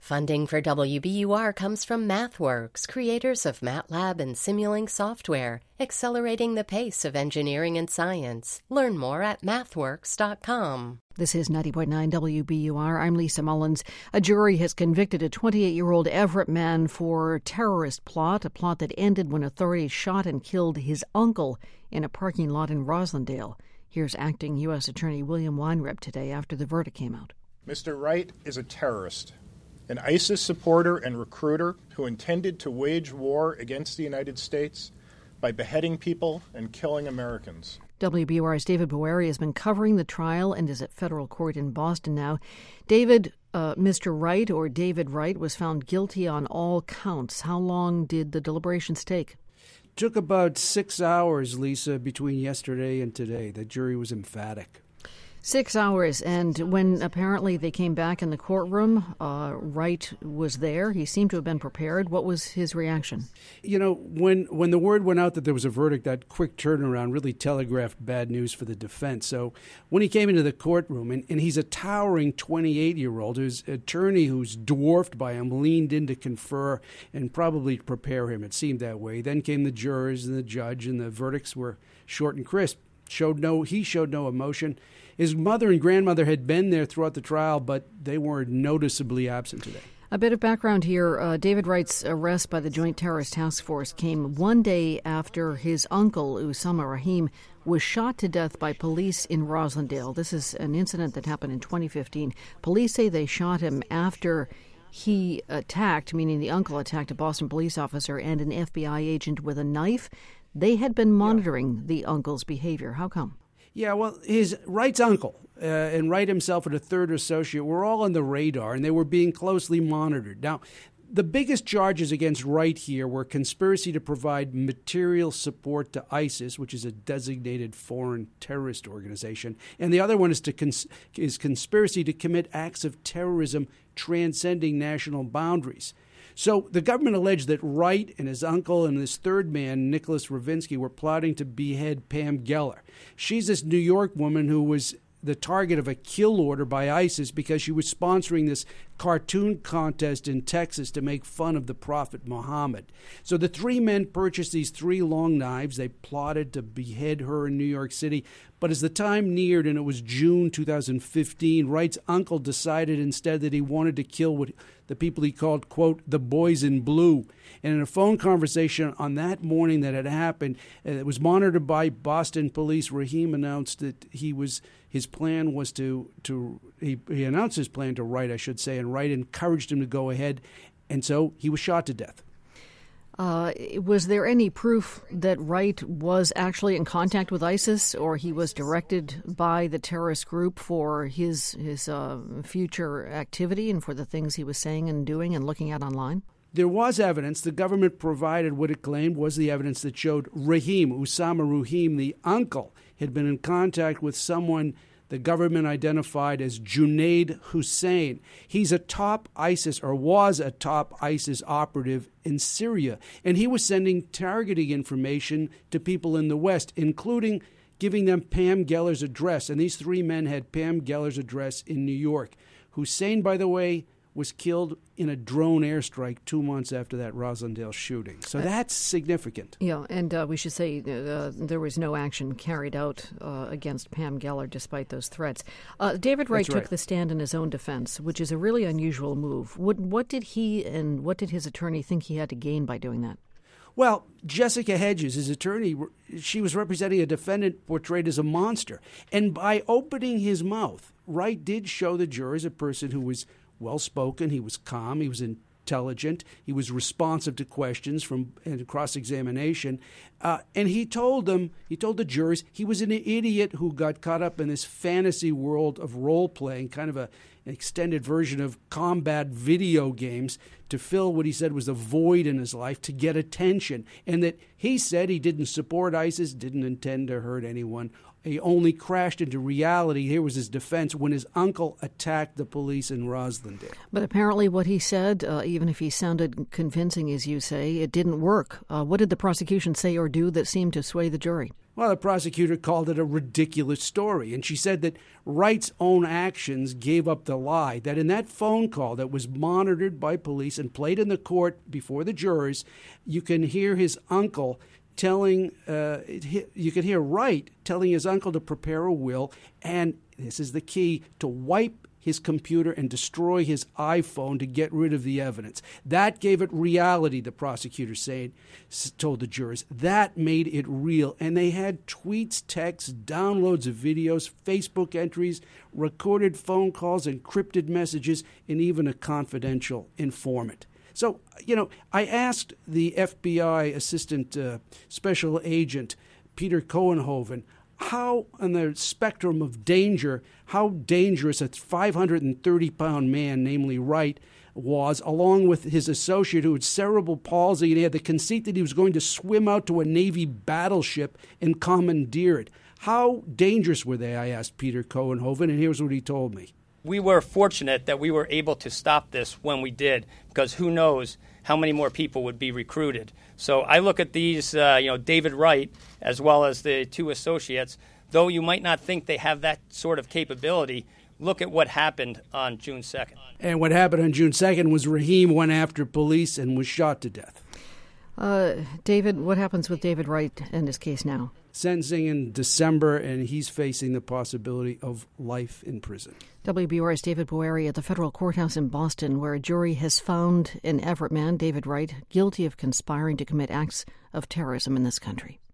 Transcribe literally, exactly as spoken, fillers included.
Funding for W B U R comes from MathWorks, creators of MATLAB and Simulink software, accelerating the pace of engineering and science. Learn more at mathworks dot com. This is ninety point nine W B U R. I'm Lisa Mullins. A jury has convicted a twenty-eight-year-old Everett man for terrorist plot, a plot that ended when authorities shot and killed his uncle in a parking lot in Roslindale. Here's acting U S Attorney William Weinreb today after the verdict came out. Mister Wright is a terrorist, an ISIS supporter and recruiter who intended to wage war against the United States by beheading people and killing Americans. W B U R's David Boeri has been covering the trial and is at federal court in Boston now. David, uh, Mister Wright, or David Wright, was found guilty on all counts. How long did the deliberations take? Took about six hours, Lisa, between yesterday and today. The jury was emphatic. Six hours, and when apparently they came back in the courtroom, uh, Wright was there. He seemed to have been prepared. What was his reaction? You know, when when the word went out that there was a verdict, that quick turnaround really telegraphed bad news for the defense. So when he came into the courtroom, and, and he's a towering twenty-eight-year-old, whose attorney, who's dwarfed by him, leaned in to confer and probably prepare him. It seemed that way. Then came the jurors and the judge, and the verdicts were short and crisp. Showed no, he showed no emotion. His mother and grandmother had been there throughout the trial, but they were noticeably absent today. A bit of background here. Uh, David Wright's arrest by the Joint Terrorist Task Force came one day after his uncle, Usama Rahim, was shot to death by police in Roslindale. This is an incident that happened in twenty fifteen. Police say they shot him after he attacked, meaning the uncle attacked a Boston police officer and an F B I agent with a knife. They had been monitoring yeah. the uncle's behavior. How come? Yeah, well, his Wright's uncle uh, and Wright himself and a third associate were all on the radar, and they were being closely monitored. Now, the biggest charges against Wright here were conspiracy to provide material support to ISIS, which is a designated foreign terrorist organization, and the other one is to cons- is conspiracy to commit acts of terrorism transcending national boundaries. So the government alleged that Wright and his uncle and this third man, Nicholas Ravinsky, were plotting to behead Pam Geller. She's this New York woman who was the target of a kill order by ISIS because she was sponsoring this cartoon contest in Texas to make fun of the Prophet Muhammad. So the three men purchased these three long knives. They plotted to behead her in New York City. But as the time neared, and it was June two thousand fifteen, Wright's uncle decided instead that he wanted to kill what the people he called, quote, the boys in blue. And in a phone conversation on that morning that had happened, uh, it was monitored by Boston police, Rahim announced that he was his plan was to, to he, he announced his plan to Wright, I should say, and Wright encouraged him to go ahead. And so he was shot to death. Uh, was there any proof that Wright was actually in contact with ISIS, or he was directed by the terrorist group for his his uh, future activity and for the things he was saying and doing and looking at online? There was evidence. The government provided what it claimed was the evidence that showed Rahim, Usama Rahim, the uncle, had been in contact with someone the government identified as Junaid Hussein. He's a top ISIS, or was a top ISIS operative in Syria, and he was sending targeting information to people in the West, including giving them Pam Geller's address. And these three men had Pam Geller's address in New York. Hussein, by the way, was killed in a drone airstrike two months after that Roslindale shooting. So that's significant. Yeah, and uh, we should say uh, there was no action carried out uh, against Pam Geller despite those threats. Uh, David Wright That's right. took the stand in his own defense, which is a really unusual move. What, what did he and what did his attorney think he had to gain by doing that? Well, Jessica Hedges, his attorney, she was representing a defendant portrayed as a monster. And by opening his mouth, Wright did show the jurors a person who was well-spoken, he was calm, he was intelligent, he was responsive to questions from and cross-examination, uh, and he told them, he told the jurors, he was an idiot who got caught up in this fantasy world of role-playing, kind of a, an extended version of combat video games, to fill what he said was a void in his life, to get attention, and that he said he didn't support ISIS, didn't intend to hurt anyone. He only crashed into reality. Here was his defense when his uncle attacked the police in Roslindale. But apparently what he said, uh, even if he sounded convincing, as you say, it didn't work. Uh, what did the prosecution say or do that seemed to sway the jury? Well, the prosecutor called it a ridiculous story, and she said that Wright's own actions gave up the lie, that in that phone call that was monitored by police and played in the court before the jurors, you can hear his uncle telling, uh, you can hear Wright telling his uncle to prepare a will, and this is the key, to wipe his computer and destroy his iPhone to get rid of the evidence. That gave it reality, the prosecutor said, told the jurors. That made it real. And they had tweets, texts, downloads of videos, Facebook entries, recorded phone calls, encrypted messages, and even a confidential informant. So, you know, I asked the F B I Assistant uh, Special Agent Peter Cohenhoven, how, on the spectrum of danger, how dangerous a five hundred thirty pound man, namely Wright, was, along with his associate who had cerebral palsy, and he had the conceit that he was going to swim out to a Navy battleship and commandeer it. How dangerous were they, I asked Peter Cohenhoven, and here's what he told me. We were fortunate that we were able to stop this when we did, because who knows how many more people would be recruited. So I look at these, uh, you know, David Wright, as well as the two associates. Though you might not think they have that sort of capability, look at what happened on June second. And what happened on June second was Rahim went after police and was shot to death. Uh, David, what happens with David Wright in his case now? Sentencing in December, and he's facing the possibility of life in prison. W B U R's David Boeri at the federal courthouse in Boston, where a jury has found an Everett man, David Wright, guilty of conspiring to commit acts of terrorism in this country.